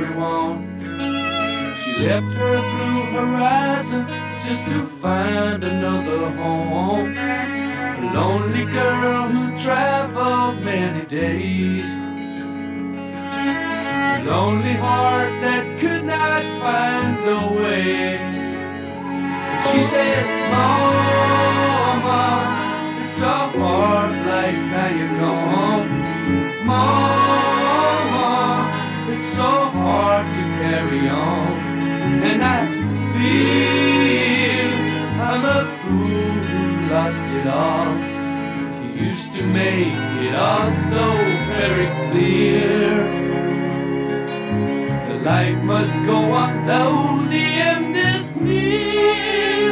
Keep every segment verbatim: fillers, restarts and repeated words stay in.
everyone. She left her blue horizon just to find another home. A lonely girl who traveled many days. A lonely heart that could not find a way. She said, Mama, it's a hard life, now you're gone. Mama, it's so hard to carry on. And I feel I'm a fool who lost it all. You used to make it all so very clear. The life must go on though the end is near.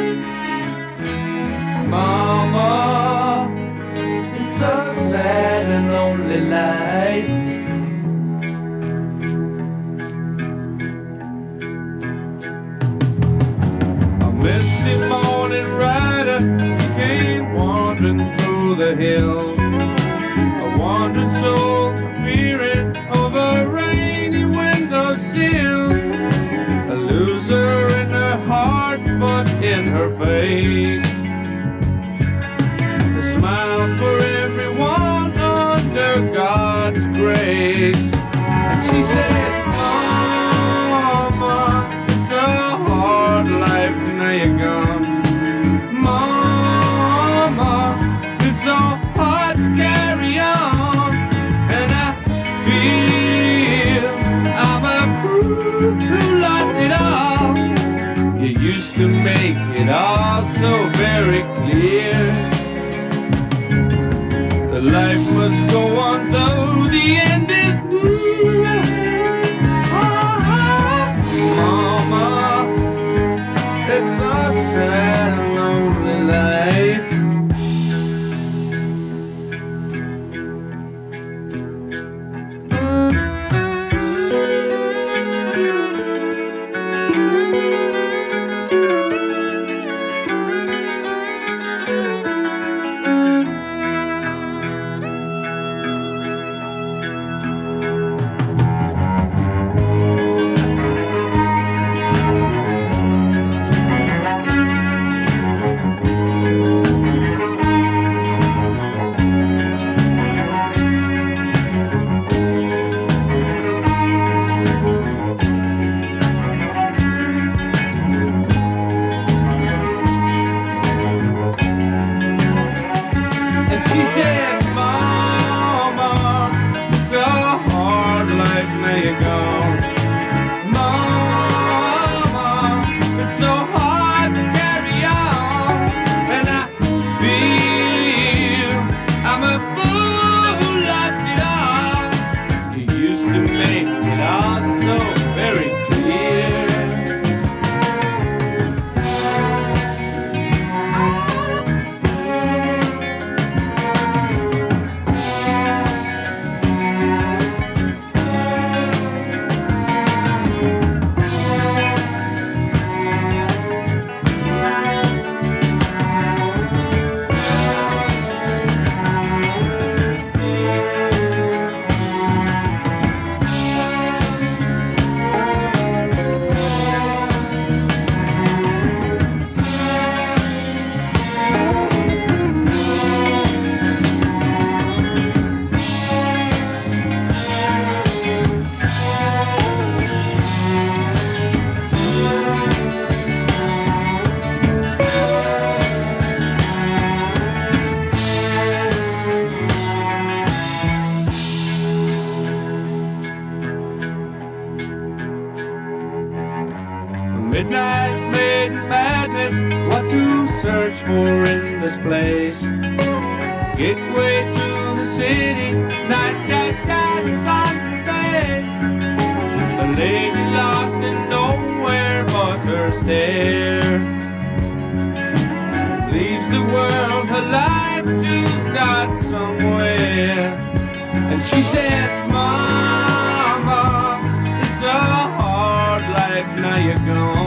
Mama, it's a sad and lonely life. A misty morning rider, she came wandering through the hills. A wandering soul, peering over rainy windowsill. A loser in her heart, but in her face. A smile for everyone under God's grace. And she said, Mama, it's a hard life, now you're gone. Mama, it's so hard to carry on. And I feel I'm a fool who lost it all. You used to make it all so very clear. The life must go on though the end is near. Mama, it's a sad and lonely life. She said, Mama, it's a hard life, now you're gone. Mama, it's so hard to carry on. And I feel I'm a fool who lost it all. You used to make it all so very clear. Midnight maiden madness, what to search for in this place? Gateway to the city, night sky shines on her face. A lady lost in nowhere but her stare. Leaves the world, her life to start somewhere. And she said, Mama, it's a hard life, now you're gone.